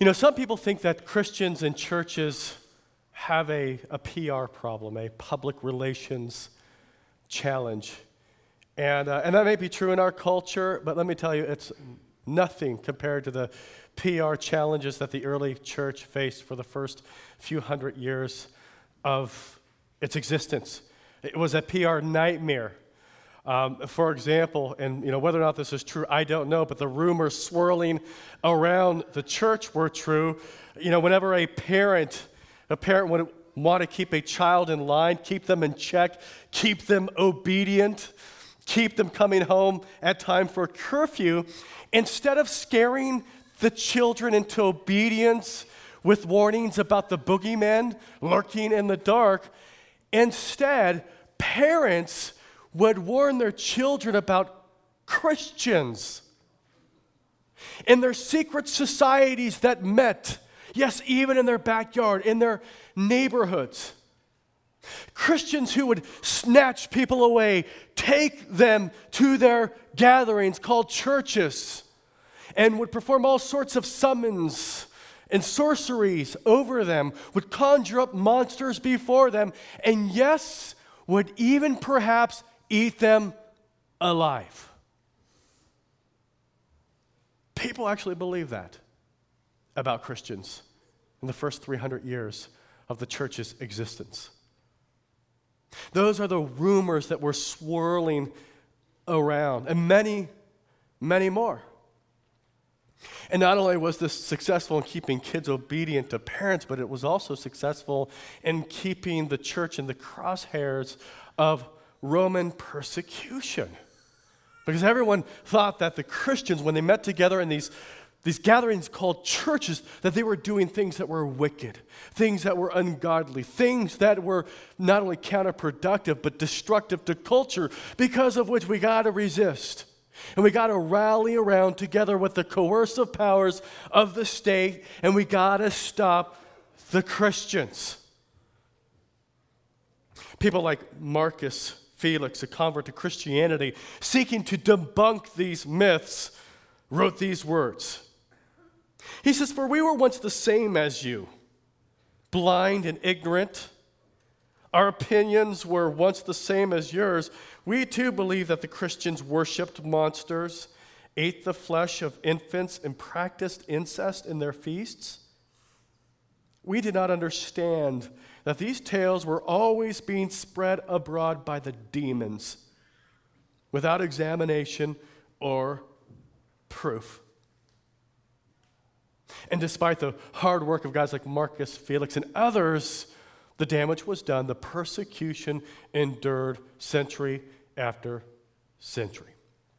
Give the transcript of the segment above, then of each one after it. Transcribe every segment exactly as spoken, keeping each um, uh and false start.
You know, some people think that Christians and churches have a, a P R problem, a public relations challenge. And, uh, and that may be true in our culture, but let me tell you, it's nothing compared to the P R challenges that the early church faced for the first few hundred years of its existence. It was a P R nightmare. Um, for example, and you know whether or not this is true, I don't know, but the rumors swirling around the church were true. You know, whenever a parent, a parent would want to keep a child in line, keep them in check, keep them obedient, keep them coming home at time for curfew, instead of scaring the children into obedience with warnings about the boogeyman lurking in the dark, instead, parents would warn their children about Christians in their secret societies that met, yes, even in their backyard, in their neighborhoods. Christians who would snatch people away, take them to their gatherings called churches, and would perform all sorts of summons and sorceries over them, would conjure up monsters before them, and yes, would even perhaps eat them alive. People actually believe that about Christians in the first three hundred years of the church's existence. Those are the rumors that were swirling around, and many, many more. And not only was this successful in keeping kids obedient to parents, but it was also successful in keeping the church in the crosshairs of Roman persecution. Because everyone thought that the Christians, when they met together in these, these gatherings called churches, that they were doing things that were wicked, things that were ungodly, things that were not only counterproductive, but destructive to culture, because of which we got to resist. And we got to rally around together with the coercive powers of the state, and we got to stop the Christians. People like Marcus Felix, a convert to Christianity, seeking to debunk these myths, wrote these words. He says, "For we were once the same as you, blind and ignorant. Our opinions were once the same as yours. We too believe that the Christians worshipped monsters, ate the flesh of infants, and practiced incest in their feasts. We did not understand that these tales were always being spread abroad by the demons without examination or proof." And despite the hard work of guys like Marcus Felix and others, the damage was done. The persecution endured century after century.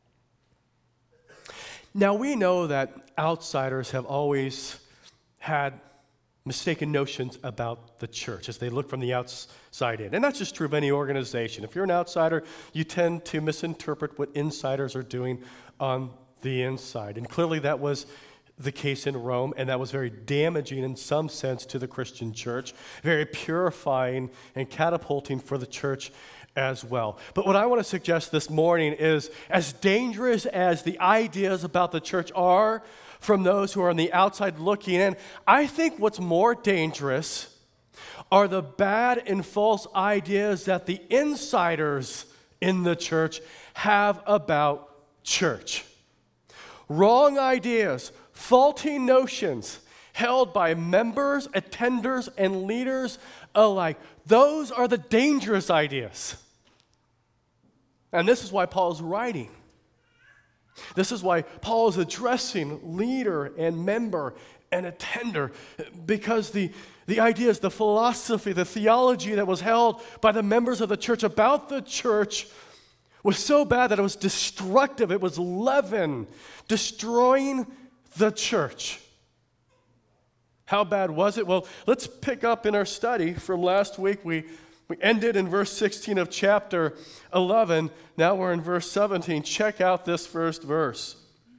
Now, we know that outsiders have always had mistaken notions about the church as they look from the outside in. And that's just true of any organization. If you're an outsider, you tend to misinterpret what insiders are doing on the inside. And clearly that was the case in Rome, and that was very damaging in some sense to the Christian church, very purifying and catapulting for the church as well. But what I want to suggest this morning is, as dangerous as the ideas about the church are from those who are on the outside looking in, I think what's more dangerous are the bad and false ideas that the insiders in the church have about church. Wrong ideas, faulty notions held by members, attenders, and leaders alike. Those are the dangerous ideas. And this is why Paul is writing. This is why Paul is addressing leader and member and attender, because the, the ideas, the philosophy, the theology that was held by the members of the church about the church was so bad that it was destructive. It was leaven, destroying the church. How bad was it? Well, let's pick up in our study from last week. We, we ended in verse sixteen of chapter eleven. Now we're in verse seventeen. Check out this first verse.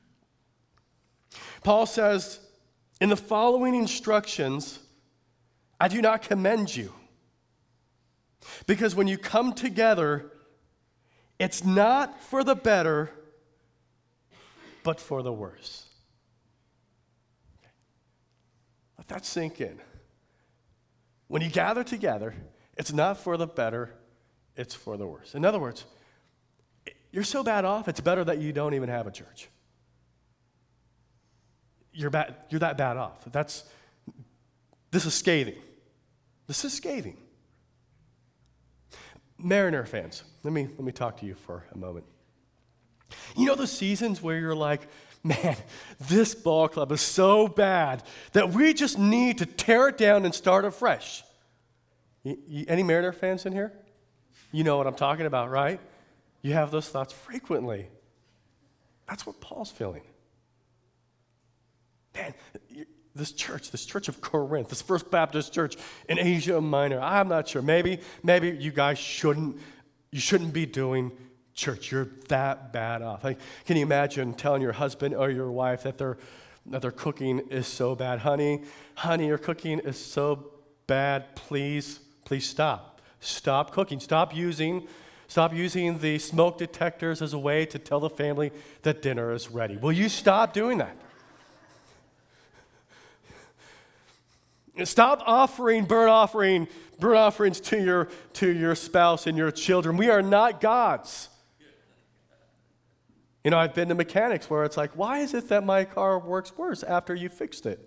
Paul says, "In the following instructions, I do not commend you, because when you come together, it's not for the better, but for the worse." Let that sink in. When you gather together, it's not for the better, it's for the worse. In other words, you're so bad off, it's better that you don't even have a church. You're bad, you're that bad off. That's, this is scathing. This is scathing. Mariner fans, let me, let me talk to you for a moment. You know the seasons where you're like, man, this ball club is so bad that we just need to tear it down and start afresh. You, you, any Mariner fans in here? You know what I'm talking about, right? You have those thoughts frequently. That's what Paul's feeling. Man, this church, this church of Corinth, this First Baptist church in Asia Minor, I'm not sure. Maybe, maybe you guys shouldn't, you shouldn't be doing church. You're that bad off. Like, can you imagine telling your husband or your wife that their that their cooking is so bad? Honey, honey, your cooking is so bad. Please, please stop. Stop cooking. Stop using, stop using the smoke detectors as a way to tell the family that dinner is ready. Will you stop doing that? Stop offering burnt offering, burnt offerings to your to your spouse and your children. We are not gods. You know, I've been to mechanics where it's like, why is it that my car works worse after you fixed it?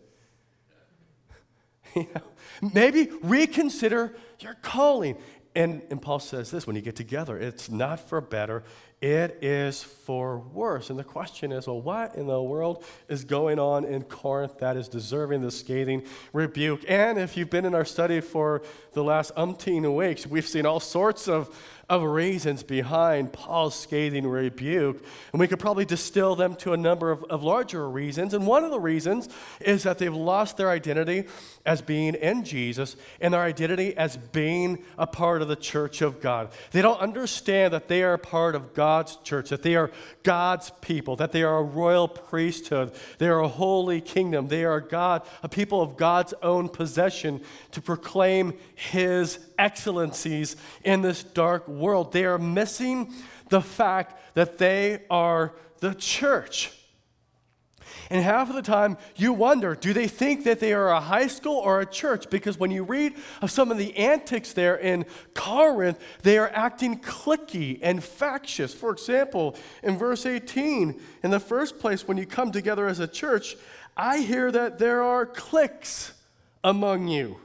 You know, maybe reconsider your calling. And, and Paul says this, when you get together, it's not for better, it is for worse. And the question is, well, what in the world is going on in Corinth that is deserving the scathing rebuke? And if you've been in our study for the last umpteen weeks, we've seen all sorts of, of reasons behind Paul's scathing rebuke. And we could probably distill them to a number of, of larger reasons. And one of the reasons is that they've lost their identity as being in Jesus and their identity as being a part of the church of God. They don't understand that they are a part of God's church, that they are God's people, that they are a royal priesthood, they are a holy kingdom, they are God, a people of God's own possession to proclaim His excellencies in this dark world. They are missing the fact that they are the church. And half of the time, you wonder, do they think that they are a high school or a church? Because when you read of some of the antics there in Corinth, they are acting cliquey and factious. For example, in verse eighteen, in the first place, when you come together as a church, I hear that there are cliques among you.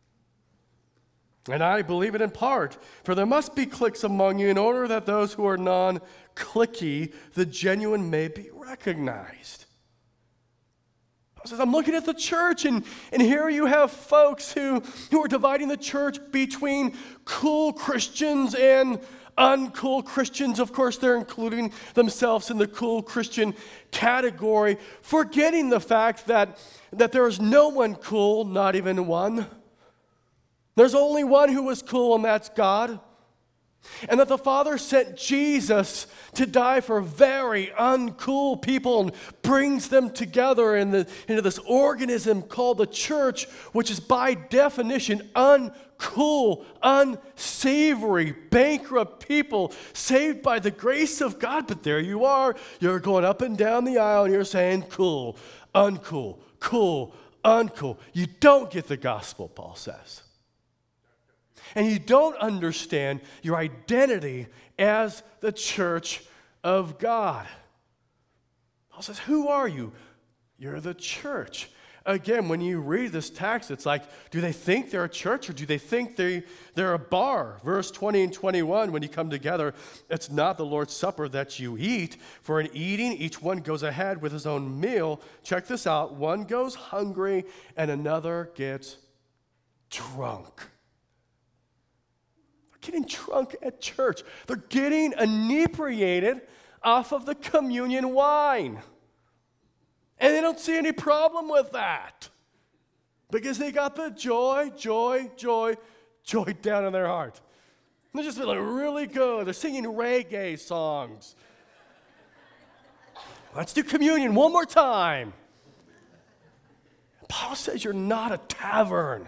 And I believe it in part, for there must be cliques among you in order that those who are non-cliquey, the genuine, may be recognized. Says, I'm looking at the church, and, and here you have folks who, who are dividing the church between cool Christians and uncool Christians. Of course, they're including themselves in the cool Christian category, forgetting the fact that, that there is no one cool, not even one. There's only one who was cool, and that's God. And that the Father sent Jesus to die for very uncool people and brings them together in the, into this organism called the church, which is by definition uncool, unsavory, bankrupt people saved by the grace of God. But there you are. You're going up and down the aisle and you're saying cool, uncool, cool, uncool. You don't get the gospel, Paul says. And you don't understand your identity as the church of God. Paul says, who are you? You're the church. Again, when you read this text, it's like, do they think they're a church or do they think they, they're a bar? Verse twenty and twenty-one, when you come together, it's not the Lord's Supper that you eat. For in eating, each one goes ahead with his own meal. Check this out. One goes hungry and another gets drunk. Getting drunk at church. They're getting inebriated off of the communion wine. And they don't see any problem with that. Because they got the joy, joy, joy, joy down in their heart. They're just feeling really good. They're singing reggae songs. Let's do communion one more time. Paul says you're not a tavern.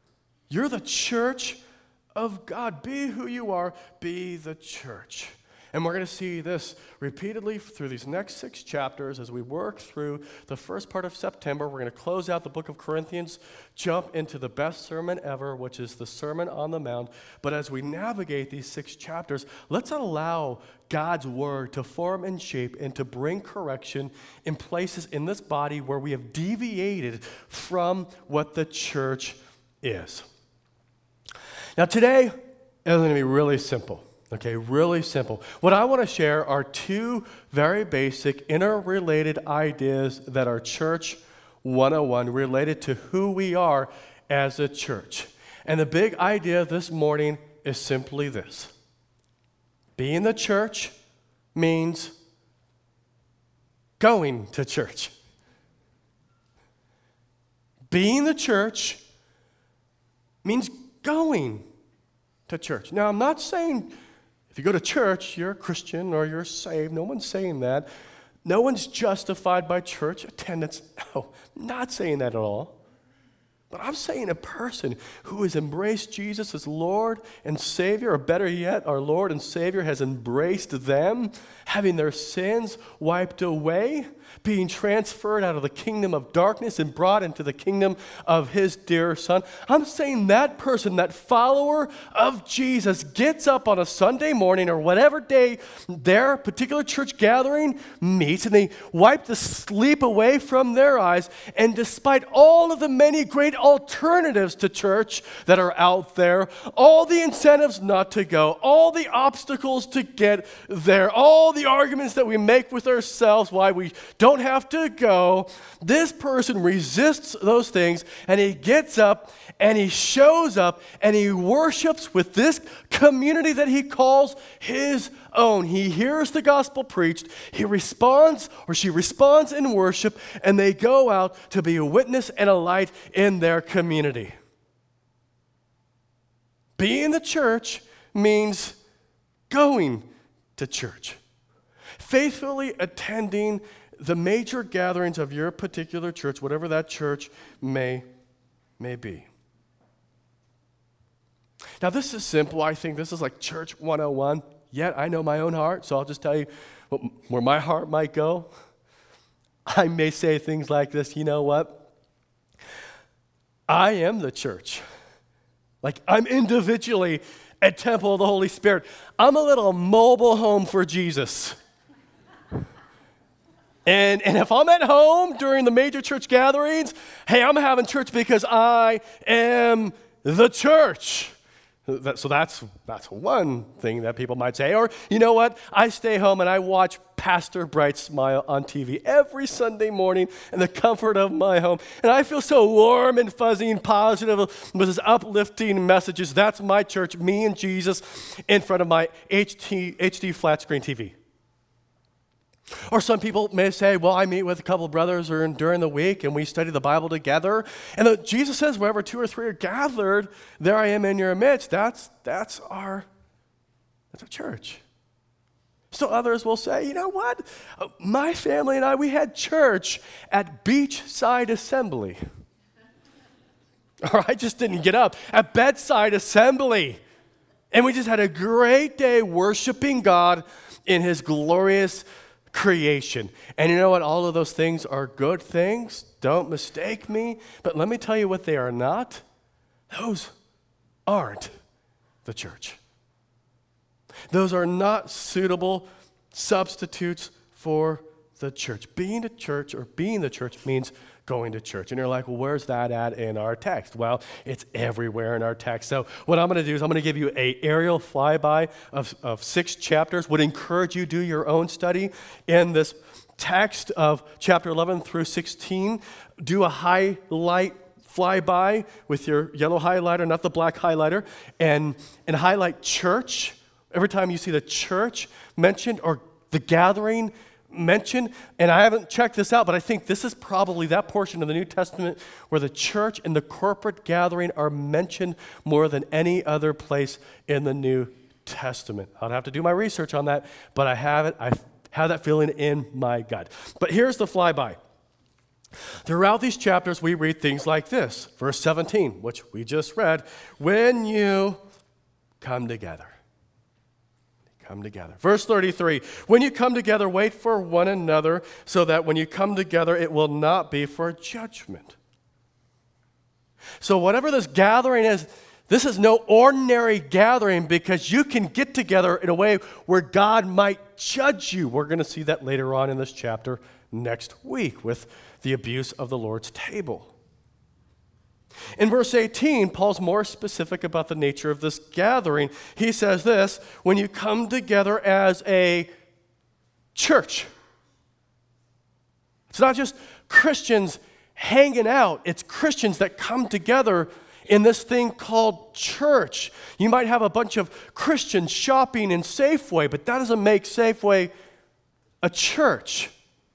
You're the church of God. Be who you are. Be the church. And we're going to see this repeatedly through these next six chapters as we work through the first part of September. We're going to close out the book of Corinthians, jump into the best sermon ever, which is the Sermon on the Mount. But as we navigate these six chapters, let's allow God's word to form and shape and to bring correction in places in this body where we have deviated from what the church is. Now today is going to be really simple. Okay, really simple. What I want to share are two very basic interrelated ideas that are Church one oh one related to who we are as a church. And the big idea this morning is simply this. Being the church means going to church. Being the church means going to church. Now, I'm not saying if you go to church, you're a Christian or you're saved. No one's saying that. No one's justified by church attendance. No, I'm not saying that at all. But I'm saying a person who has embraced Jesus as Lord and Savior, or better yet, our Lord and Savior has embraced them, having their sins wiped away, being transferred out of the kingdom of darkness and brought into the kingdom of his dear Son. I'm saying that person, that follower of Jesus, gets up on a Sunday morning or whatever day their particular church gathering meets, and they wipe the sleep away from their eyes, and despite all of the many great alternatives to church that are out there, all the incentives not to go, all the obstacles to get there, all the arguments that we make with ourselves why we don't have to go, this person resists those things, and he gets up and he shows up and he worships with this community that he calls his own. He hears the gospel preached, he responds or she responds in worship, and they go out to be a witness and a light in their community. Being the church means going to church. Faithfully attending the major gatherings of your particular church, whatever that church may, may be. Now, this is simple. I think this is like Church one oh one. Yet I know my own heart, so I'll just tell you what, where my heart might go. I may say things like this, you know what? I am the church. Like, I'm individually a temple of the Holy Spirit. I'm a little mobile home for Jesus. And, and if I'm at home during the major church gatherings, hey, I'm having church because I am the church. That, so that's that's one thing that people might say. Or, you know what? I stay home and I watch Pastor Bright smile on T V every Sunday morning in the comfort of my home. And I feel so warm and fuzzy and positive with his uplifting messages. That's my church, me and Jesus in front of my H D, H D flat screen T V. Or some people may say, well, I meet with a couple of brothers or during the week and we study the Bible together. And the, Jesus says, wherever two or three are gathered, there I am in your midst. That's, that's, our, that's our church. So others will say, you know what? My family and I, we had church at Beachside Assembly. Or I just didn't get up at Bedside Assembly. And we just had a great day worshiping God in his glorious creation. And you know what? All of those things are good things. Don't mistake me. But let me tell you what they are not. Those aren't the church. Those are not suitable substitutes for the church. Being a church or being the church means going to church. And you're like, well, where's that at in our text? Well, it's everywhere in our text. So what I'm going to do is I'm going to give you a aerial flyby of, of six chapters. Would encourage you to do your own study in this text of chapter eleven through sixteen. Do a highlight flyby with your yellow highlighter, not the black highlighter, and, and highlight church. Every time you see the church mentioned or the gathering mentioned, and I haven't checked this out, but I think this is probably that portion of the New Testament where the church and the corporate gathering are mentioned more than any other place in the New Testament. I'd have to do my research on that, but I have it. I have that feeling in my gut. But here's the flyby. Throughout these chapters, we read things like this. Verse seventeen, which we just read, when you come together. come together. Verse thirty-three, when you come together, wait for one another, so that when you come together, it will not be for judgment. So whatever this gathering is, this is no ordinary gathering, because you can get together in a way where God might judge you. We're going to see that later on in this chapter next week with the abuse of the Lord's table. In verse eighteen, Paul's more specific about the nature of this gathering. He says this, when you come together as a church. It's not just Christians hanging out. It's Christians that come together in this thing called church. You might have a bunch of Christians shopping in Safeway, but that doesn't make Safeway a church.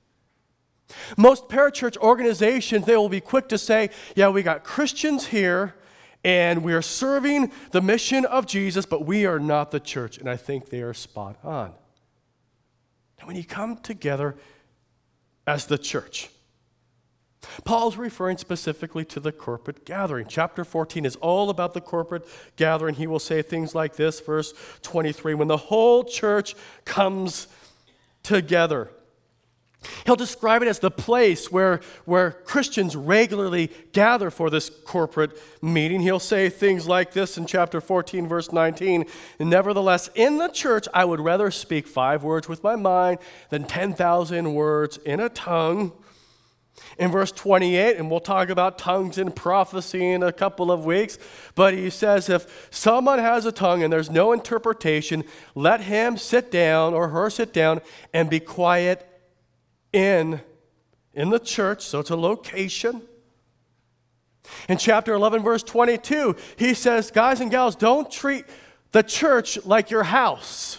Most parachurch organizations, they will be quick to say, yeah, we got Christians here, and we are serving the mission of Jesus, but we are not the church. And I think they are spot on. And when you come together as the church, Paul's referring specifically to the corporate gathering. Chapter fourteen is all about the corporate gathering. He will say things like this, verse twenty-three, when the whole church comes together. He'll describe it as the place where, where Christians regularly gather for this corporate meeting. He'll say things like this in chapter fourteen, verse nineteen. Nevertheless, in the church, I would rather speak five words with my mind than ten thousand words in a tongue. In verse twenty-eight, and we'll talk about tongues and prophecy in a couple of weeks, but he says, if someone has a tongue and there's no interpretation, let him sit down or her sit down and be quiet in, in the church, so it's a location. In chapter eleven, verse twenty-two, he says, guys and gals, don't treat the church like your house.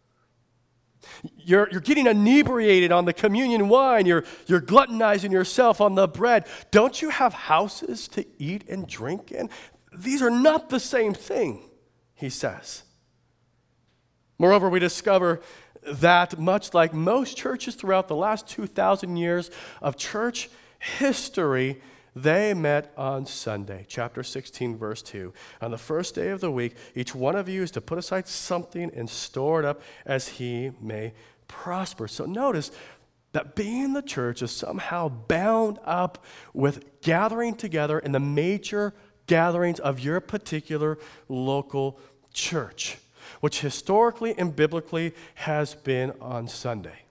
You're, you're getting inebriated on the communion wine. You're, you're gluttonizing yourself on the bread. Don't you have houses to eat and drink in? These are not the same thing, he says. Moreover, we discover that much like most churches throughout the last two thousand years of church history, they met on Sunday. Chapter sixteen, verse two. On the first day of the week, each one of you is to put aside something and store it up as he may prosper. So notice that being in the church is somehow bound up with gathering together in the major gatherings of your particular local church, which historically and biblically has been on Sunday.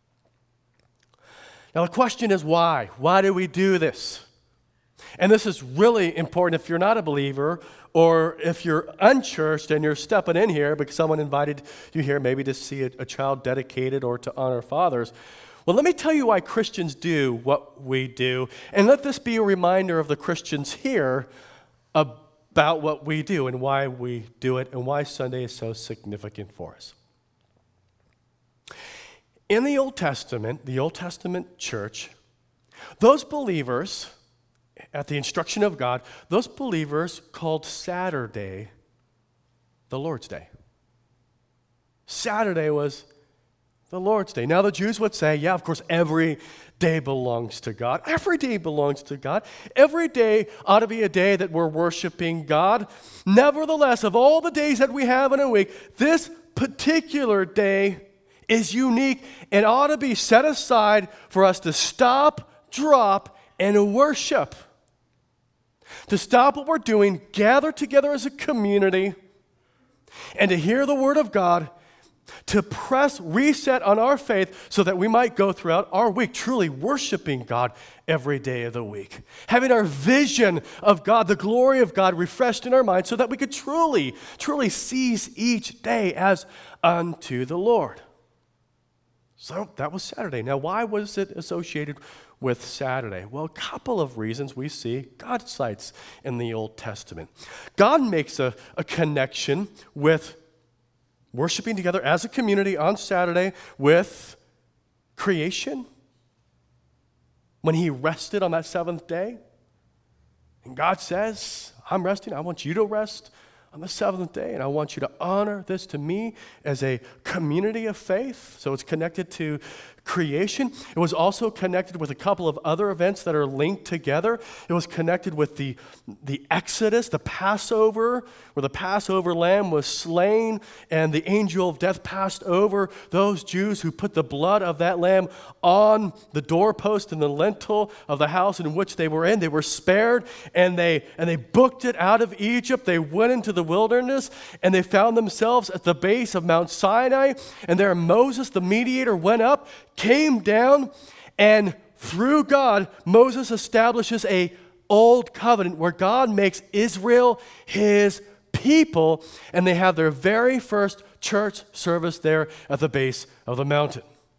Now the question is why? Why do we do this? And this is really important if you're not a believer or if you're unchurched and you're stepping in here because someone invited you here maybe to see a, a child dedicated or to honor fathers. Well, let me tell you why Christians do what we do, and let this be a reminder of the Christians here about what we do and why we do it and why Sunday is so significant for us. In the Old Testament, the Old Testament church, those believers, at the instruction of God, those believers called Saturday the Lord's Day. Saturday was the Lord's Day. Now the Jews would say, yeah, of course, every day belongs to God. Every day belongs to God. Every day ought to be a day that we're worshiping God. Nevertheless, of all the days that we have in a week, this particular day is unique and ought to be set aside for us to stop, drop, and worship. To stop what we're doing, gather together as a community, and to hear the Word of God, to press reset on our faith so that we might go throughout our week truly worshiping God every day of the week. Having our vision of God, the glory of God refreshed in our minds so that we could truly, truly seize each day as unto the Lord. So that was Saturday. Now, why was it associated with Saturday? Well, a couple of reasons we see God cites in the Old Testament. God makes a, a connection with worshiping together as a community on Saturday with creation. When he rested on that seventh day, and God says, I'm resting, I want you to rest on the seventh day, and I want you to honor this to me as a community of faith. So it's connected to creation. It was also connected with a couple of other events that are linked together. It was connected with the, the Exodus, the Passover, where the Passover lamb was slain and the angel of death passed over those Jews who put the blood of that lamb on the doorpost and the lintel of the house in which they were in. They were spared, and they, and they booked it out of Egypt. They went into the wilderness, and they found themselves at the base of Mount Sinai, and there Moses, the mediator, went up, came down, and through God, Moses establishes a old covenant where God makes Israel his people, and they have their very first church service there at the base of the mountain.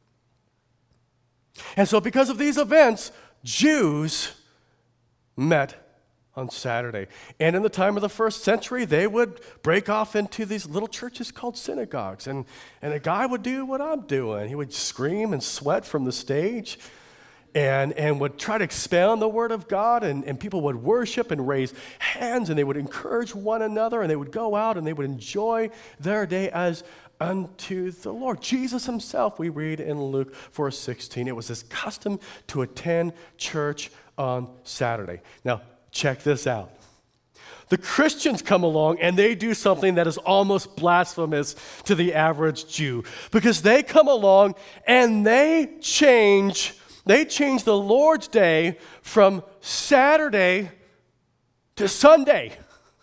And so because of these events, Jews met on Saturday. And in the time of the first century, they would break off into these little churches called synagogues. And, and a guy would do what I'm doing. He would scream and sweat from the stage and, and would try to expound the word of God. And, and people would worship and raise hands, and they would encourage one another, and they would go out and they would enjoy their day as unto the Lord. Jesus himself, we read in Luke four sixteen, it was his custom to attend church on Saturday. Now, check this out. The Christians come along and they do something that is almost blasphemous to the average Jew, because they come along and they change, they change the Lord's day from Saturday to Sunday.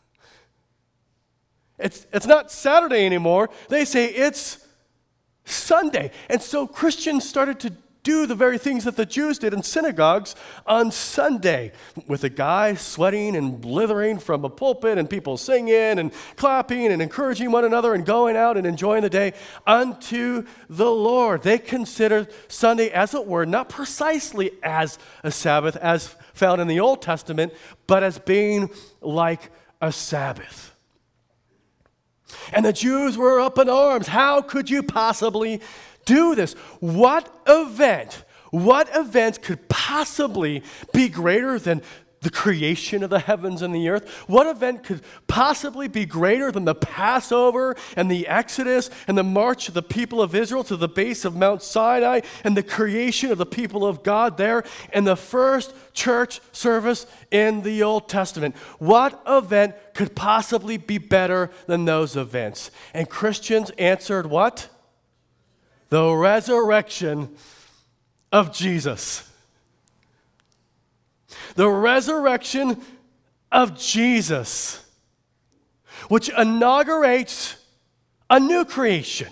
It's, it's not Saturday anymore. They say it's Sunday. And so Christians started to do the very things that the Jews did in synagogues on Sunday, with a guy sweating and blithering from a pulpit and people singing and clapping and encouraging one another and going out and enjoying the day unto the Lord. They considered Sunday, as it were, not precisely as a Sabbath as found in the Old Testament, but as being like a Sabbath. And the Jews were up in arms. How could you possibly do this? What event, what event could possibly be greater than the creation of the heavens and the earth? What event could possibly be greater than the Passover and the Exodus and the march of the people of Israel to the base of Mount Sinai and the creation of the people of God there and the first church service in the Old Testament? What event could possibly be better than those events? And Christians answered what? The resurrection of Jesus. The resurrection of Jesus, which inaugurates a new creation.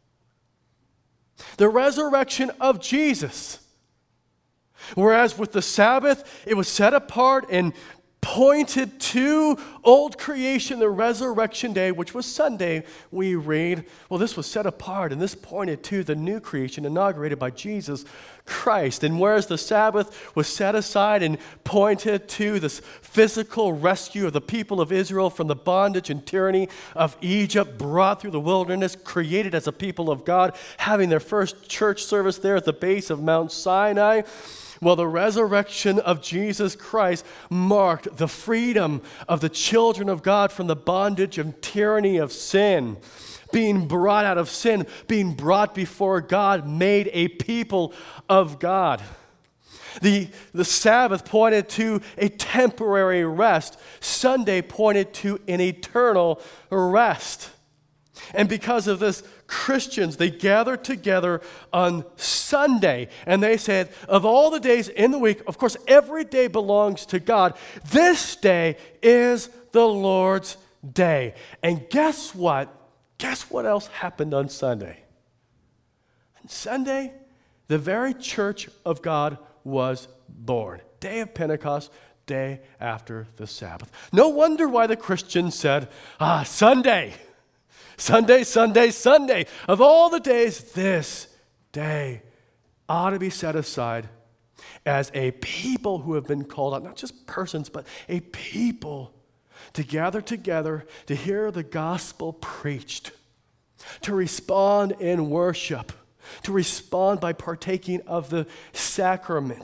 The resurrection of Jesus. Whereas with the Sabbath, it was set apart and pointed to old creation, the resurrection day, which was Sunday, we read. Well, this was set apart, and this pointed to the new creation inaugurated by Jesus Christ. And whereas the Sabbath was set aside and pointed to this physical rescue of the people of Israel from the bondage and tyranny of Egypt, brought through the wilderness, created as a people of God, having their first church service there at the base of Mount Sinai, well, the resurrection of Jesus Christ marked the freedom of the children of God from the bondage and tyranny of sin, being brought out of sin, being brought before God, made a people of God. The, the Sabbath pointed to a temporary rest. Sunday pointed to an eternal rest. And because of this, Christians, they gathered together on Sunday, and they said, of all the days in the week, of course, every day belongs to God. This day is the Lord's day. And guess what? Guess what else happened on Sunday? On Sunday, the very church of God was born. Day of Pentecost, day after the Sabbath. No wonder why the Christians said, ah, Sunday. Sunday, Sunday, Sunday. Of all the days, this day ought to be set aside as a people who have been called out, not just persons, but a people to gather together to hear the gospel preached, to respond in worship, to respond by partaking of the sacraments,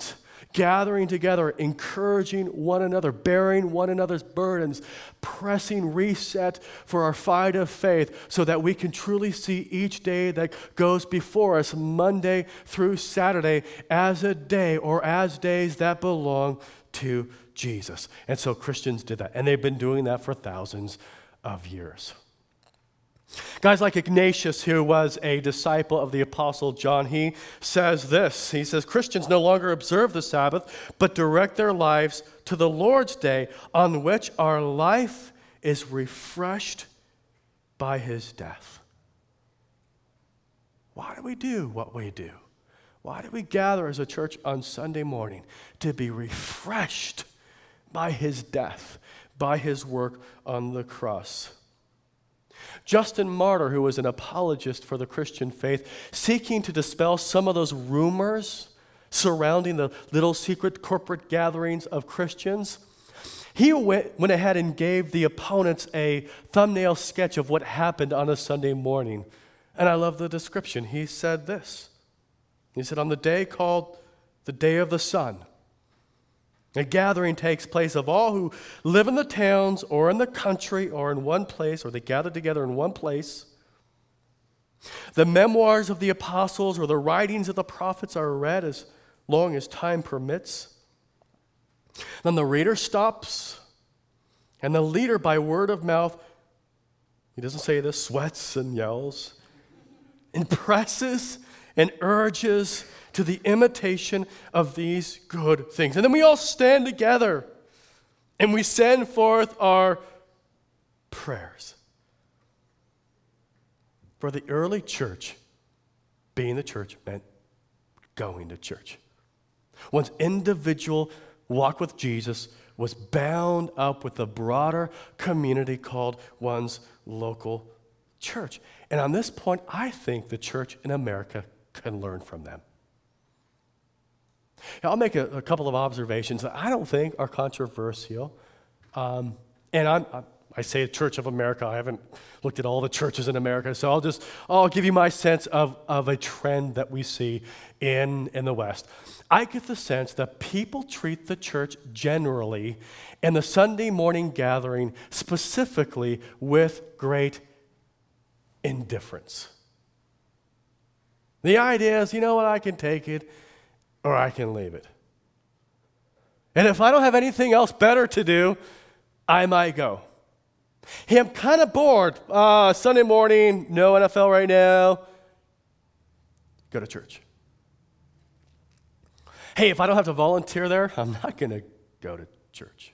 gathering together, encouraging one another, bearing one another's burdens, pressing reset for our fight of faith so that we can truly see each day that goes before us, Monday through Saturday, as a day or as days that belong to Jesus. And so Christians did that, and they've been doing that for thousands of years. Guys like Ignatius, who was a disciple of the Apostle John, he says this. He says, Christians no longer observe the Sabbath, but direct their lives to the Lord's day, on which our life is refreshed by his death. Why do we do what we do? Why do we gather as a church on Sunday morning? To be refreshed by his death, by his work on the cross. Justin Martyr, who was an apologist for the Christian faith, seeking to dispel some of those rumors surrounding the little secret corporate gatherings of Christians, he went, went ahead and gave the opponents a thumbnail sketch of what happened on a Sunday morning. And I love the description. He said this. He said, on the day called the Day of the Sun, a gathering takes place of all who live in the towns or in the country or in one place, or they gather together in one place. The memoirs of the apostles or the writings of the prophets are read as long as time permits. Then the reader stops, and the leader, by word of mouth, he doesn't say this, sweats and yells, impresses and urges to the imitation of these good things. And then we all stand together and we send forth our prayers. For the early church, being the church meant going to church. One's individual walk with Jesus was bound up with the broader community called one's local church. And on this point, I think the church in America can learn from them. Now, I'll make a, a couple of observations that I don't think are controversial. Um, and I'm, I, I say Church of America. I haven't looked at all the churches in America, so I'll just I'll give you my sense of, of a trend that we see in, in the West. I get the sense that people treat the church generally and the Sunday morning gathering specifically with great indifference. The idea is, you know what, I can take it or I can leave it. And if I don't have anything else better to do, I might go. Hey, I'm kind of bored. Uh, Sunday morning, no N F L right now. Go to church. Hey, if I don't have to volunteer there, I'm not going to go to church.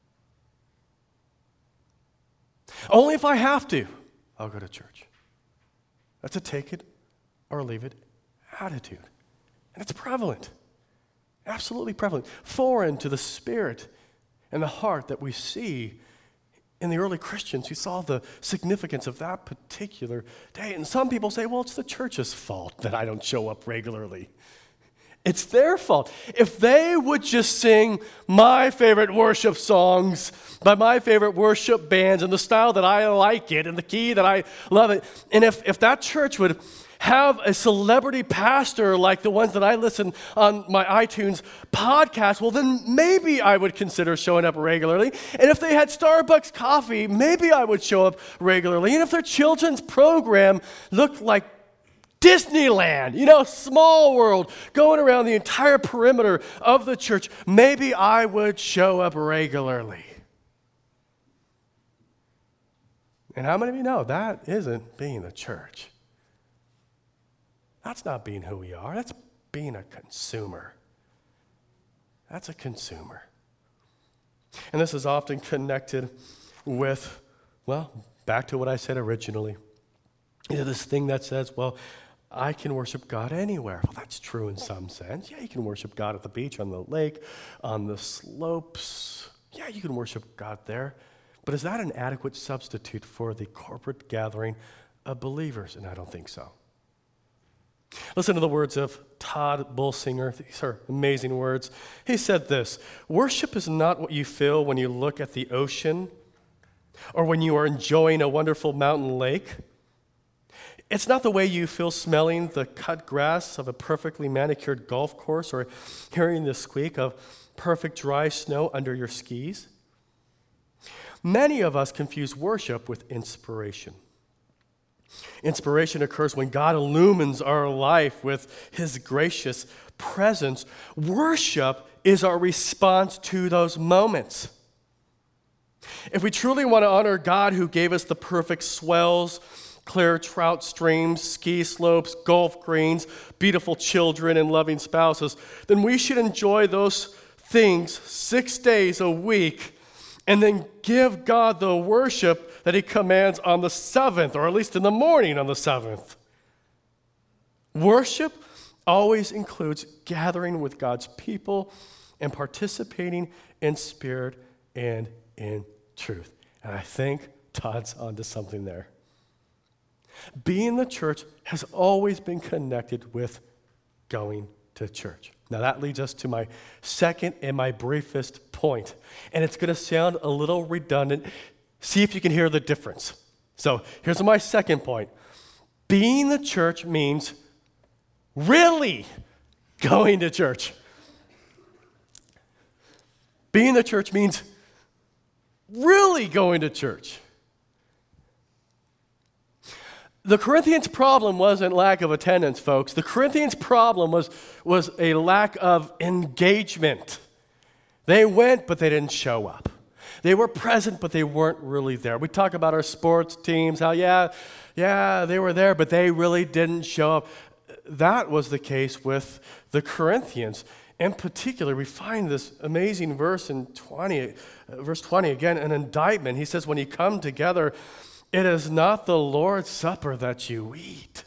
Only if I have to, I'll go to church. That's a take it or leave it attitude. And it's prevalent, absolutely prevalent, foreign to the spirit and the heart that we see in the early Christians who saw the significance of that particular day. And some people say, well, it's the church's fault that I don't show up regularly. It's their fault. If they would just sing my favorite worship songs by my favorite worship bands in the style that I like it and the key that I love it, and if, if that church would have a celebrity pastor like the ones that I listen on my iTunes podcast, well, then maybe I would consider showing up regularly. And if they had Starbucks coffee, maybe I would show up regularly. And if their children's program looked like Disneyland, you know, small world, going around the entire perimeter of the church, maybe I would show up regularly. And how many of you know that isn't being the church? That's not being who we are. That's being a consumer. That's a consumer. And this is often connected with, well, back to what I said originally. You know, this thing that says, well, I can worship God anywhere. Well, that's true in some sense. Yeah, you can worship God at the beach, on the lake, on the slopes. Yeah, you can worship God there. But is that an adequate substitute for the corporate gathering of believers? And I don't think so. Listen to the words of Todd Bolsinger. These are amazing words. He said this: worship is not what you feel when you look at the ocean or when you are enjoying a wonderful mountain lake. It's not the way you feel smelling the cut grass of a perfectly manicured golf course or hearing the squeak of perfect dry snow under your skis. Many of us confuse worship with inspiration. Inspiration occurs when God illumines our life with his gracious presence. Worship is our response to those moments. If we truly want to honor God who gave us the perfect swells, clear trout streams, ski slopes, golf greens, beautiful children, and loving spouses, then we should enjoy those things six days a week and then give God the worship that he commands on the seventh, or at least in the morning on the seventh. Worship always includes gathering with God's people and participating in spirit and in truth. And I think Todd's onto something there. Being the church has always been connected with going to church. Now that leads us to my second and my briefest point. And it's going to sound a little redundant. See if you can hear the difference. So here's my second point. Being the church means really going to church. Being the church means really going to church. The Corinthians' problem wasn't lack of attendance, folks. The Corinthians' problem was, was a lack of engagement. They went, but they didn't show up. They were present, but they weren't really there. We talk about our sports teams, how, yeah, yeah, they were there, but they really didn't show up. That was the case with the Corinthians. In particular, we find this amazing verse in twenty, verse twenty, again, an indictment. He says, when you come together, it is not the Lord's Supper that you eat.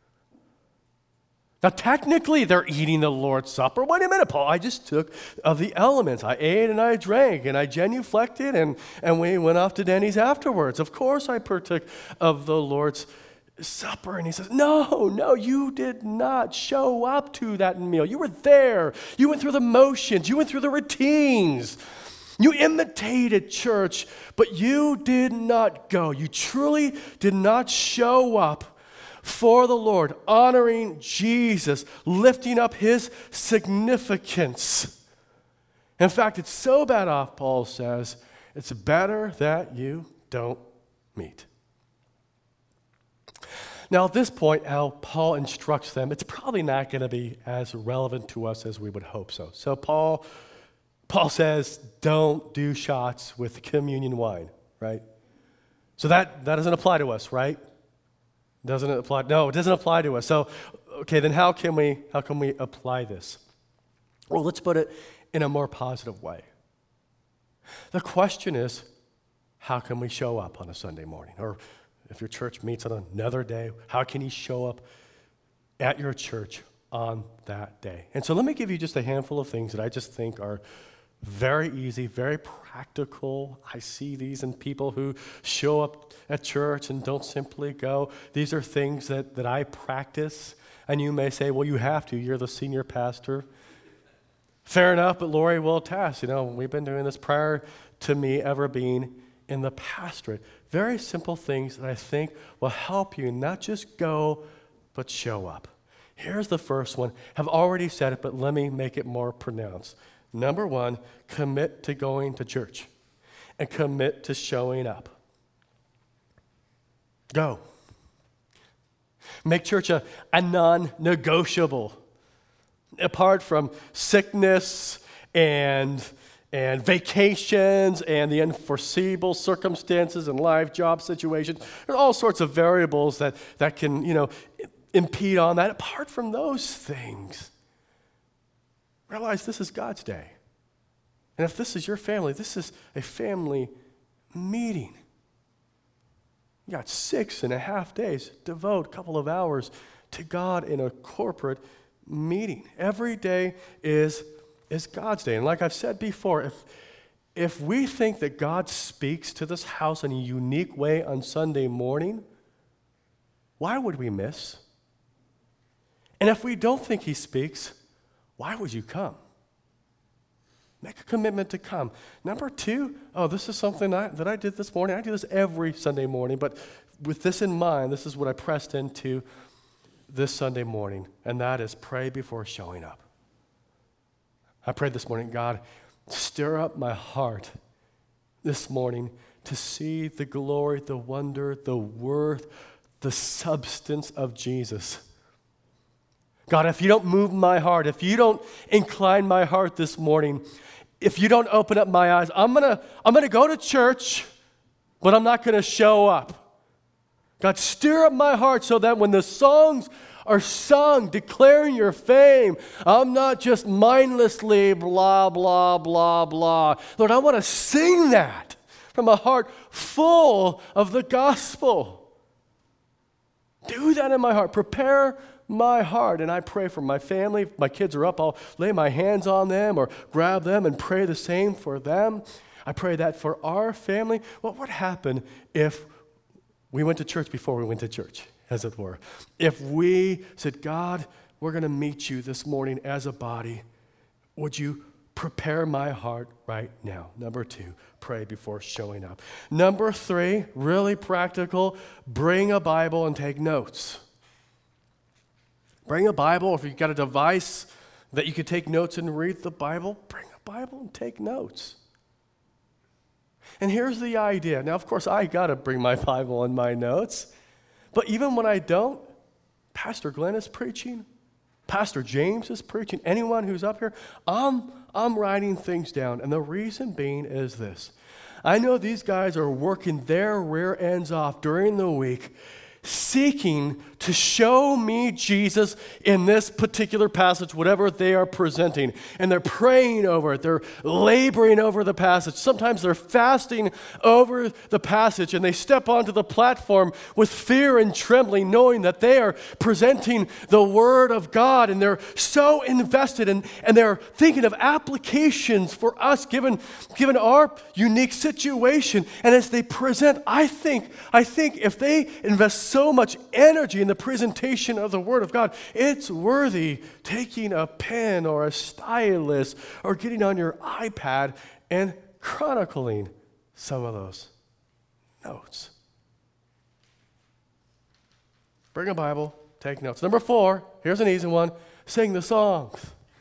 Now, technically, they're eating the Lord's Supper. Wait a minute, Paul. I just took of the elements. I ate and I drank and I genuflected and, and we went off to Denny's afterwards. Of course, I partook of the Lord's Supper. And he says, no, no, you did not show up to that meal. You were there. You went through the motions. You went through the routines. You imitated church, but you did not go. You truly did not show up for the Lord, honoring Jesus, lifting up his significance. In fact, it's so bad off, Paul says, it's better that you don't meet. Now, at this point, how Paul instructs them, it's probably not going to be as relevant to us as we would hope so. So Paul Paul says, don't do shots with communion wine, right? So that, that doesn't apply to us, right? Doesn't it apply? No, it doesn't apply to us. So, okay, then how can we how can we apply this? Well, let's put it in a more positive way. The question is, how can we show up on a Sunday morning? Or if your church meets on another day, how can you show up at your church on that day? And so let me give you just a handful of things that I just think are very easy, very practical. I see these in people who show up at church and don't simply go. These are things that, that I practice. And you may say, well, you have to. You're the senior pastor. Fair enough, but Lori will attest. You know, we've been doing this prior to me ever being in the pastorate. Very simple things that I think will help you not just go, but show up. Here's the first one. I've already said it, but let me make it more pronounced. Number one, commit to going to church and commit to showing up. Go. Make church a, a non-negotiable. Apart from sickness and, and vacations and the unforeseeable circumstances and life, job situations, there are all sorts of variables that, that can, you know, impede on that. Apart from those things, realize this is God's day. And if this is your family, this is a family meeting. You got six and a half days. Devote a couple of hours to God in a corporate meeting. Every day is, is God's day. And like I've said before, if, if we think that God speaks to this house in a unique way on Sunday morning, why would we miss? And if we don't think he speaks, why would you come? Make a commitment to come. Number two, oh, this is something I, that I did this morning. I do this every Sunday morning, but with this in mind, this is what I pressed into this Sunday morning, and that is pray before showing up. I prayed this morning, God, stir up my heart this morning to see the glory, the wonder, the worth, the substance of Jesus. God, if you don't move my heart, if you don't incline my heart this morning, if you don't open up my eyes, I'm gonna, I'm gonna go to church, but I'm not gonna show up. God, stir up my heart so that when the songs are sung declaring your fame, I'm not just mindlessly blah, blah, blah, blah. Lord, I want to sing that from a heart full of the gospel. Do that in my heart. Prepare my heart. And I pray for my family. If my kids are up, I'll lay my hands on them or grab them and pray the same for them. I pray that for our family. What would happen if we went to church before we went to church, as it were? If we said, God, we're going to meet you this morning as a body. Would you prepare my heart right now? Number two, pray before showing up. Number three, really practical, bring a Bible and take notes. Bring a Bible. If you've got a device that you could take notes and read the Bible, bring a Bible and take notes. And here's the idea. Now, of course, I got to bring my Bible and my notes. But even when I don't, Pastor Glenn is preaching. Pastor James is preaching. Anyone who's up here, I'm, I'm writing things down. And the reason being is this. I know these guys are working their rear ends off during the week, seeking to show me Jesus in this particular passage, whatever they are presenting. And they're praying over it. They're laboring over the passage. Sometimes they're fasting over the passage, and they step onto the platform with fear and trembling, knowing that they are presenting the Word of God, and they're so invested, in, and they're thinking of applications for us given, given our unique situation. And as they present, I think, I think if they invest so much energy in the presentation of the Word of God, it's worthy taking a pen or a stylus or getting on your iPad and chronicling some of those notes. Bring a Bible, take notes. Number four, here's an easy one, sing the songs.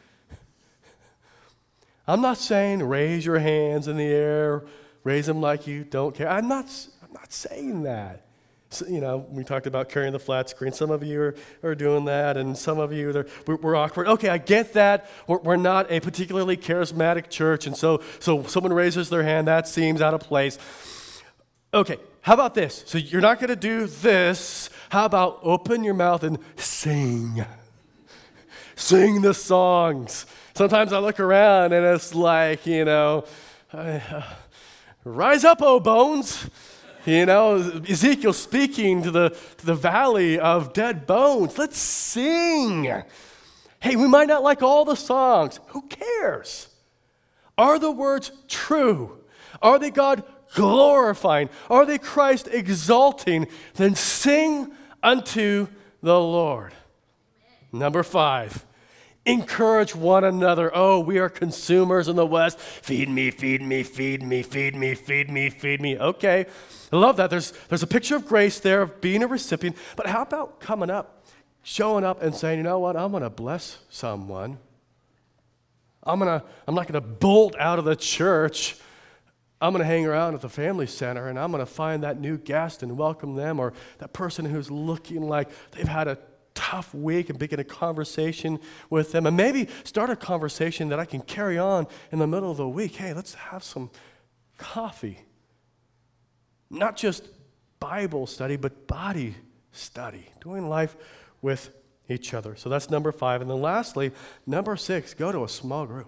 I'm not saying raise your hands in the air, raise them like you don't care. I'm not, I'm not saying that. So, you know, we talked about carrying the flat screen. Some of you are, are doing that, and some of you, we're, we're awkward. Okay, I get that. We're, we're not a particularly charismatic church, and so, so someone raises their hand, that seems out of place. Okay, how about this? So you're not going to do this. How about open your mouth and sing? Sing the songs. Sometimes I look around, and it's like, you know, uh, rise up, O bones. You know, Ezekiel speaking to the, to the valley of dead bones. Let's sing. Hey, we might not like all the songs. Who cares? Are the words true? Are they God glorifying? Are they Christ exalting? Then sing unto the Lord. Amen. Number five. Encourage one another. Oh, we are consumers in the West. Feed me, feed me, feed me, feed me, feed me, feed me. Okay, I love that. There's, there's a picture of grace there of being a recipient. But how about coming up, showing up and saying, you know what, I'm going to bless someone. I'm gonna, I'm not going to bolt out of the church. I'm going to hang around at the family center, and I'm going to find that new guest and welcome them, or that person who's looking like they've had a tough week, and begin a conversation with them, and maybe start a conversation that I can carry on in the middle of the week. Hey, let's have some coffee. Not just Bible study, but body study, doing life with each other. So that's number five. And then lastly, number six, go to a small group.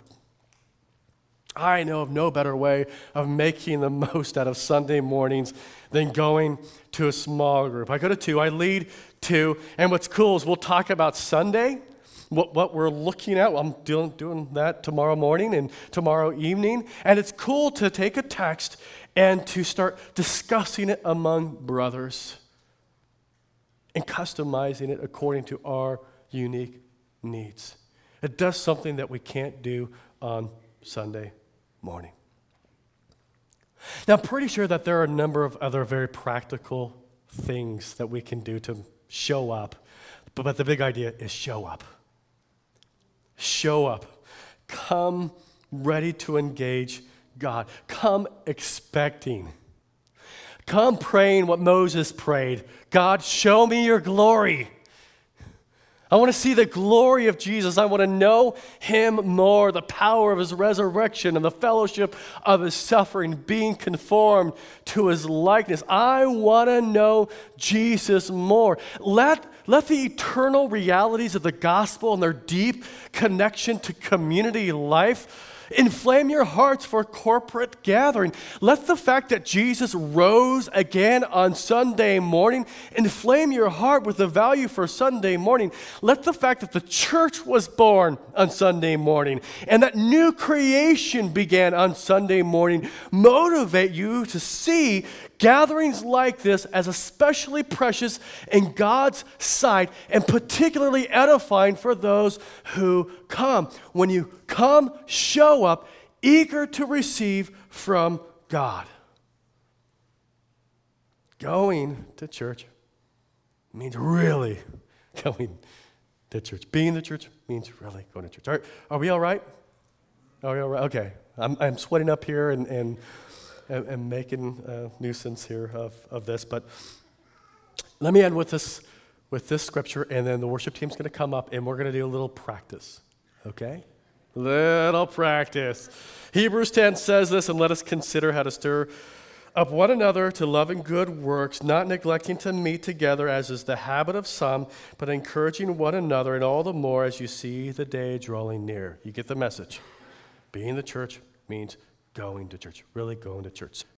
I know of no better way of making the most out of Sunday mornings than going to a small group. I go to two, I lead two, and what's cool is we'll talk about Sunday, what, what we're looking at. Well, I'm doing, doing that tomorrow morning and tomorrow evening, and it's cool to take a text and to start discussing it among brothers and customizing it according to our unique needs. It does something that we can't do on Sunday morning. Now, I'm pretty sure that there are a number of other very practical things that we can do to show up, but, but the big idea is show up. Show up. Come ready to engage God. Come expecting. Come praying what Moses prayed. God, show me your glory. I want to see the glory of Jesus. I want to know him more, the power of his resurrection and the fellowship of his suffering, being conformed to his likeness. I want to know Jesus more. Let, let the eternal realities of the gospel and their deep connection to community life inflame your hearts for corporate gathering. Let the fact that Jesus rose again on Sunday morning inflame your heart with the value for Sunday morning. Let the fact that the church was born on Sunday morning and that new creation began on Sunday morning motivate you to see gatherings like this as especially precious in God's sight and particularly edifying for those who come. When you come, show up, eager to receive from God. Going to church means really going to church. Being in the church means really going to church. Are, are we all right? Are we all right? Okay. I'm, I'm sweating up here and... and And, and making a nuisance here of, of this. But let me end with this with this scripture, and then the worship team's going to come up, and we're going to do a little practice, okay? Little practice. Hebrews ten says this, and let us consider how to stir up one another to love and good works, not neglecting to meet together as is the habit of some, but encouraging one another, and all the more as you see the day drawing near. You get the message. Being in the church means going to church, really going to church.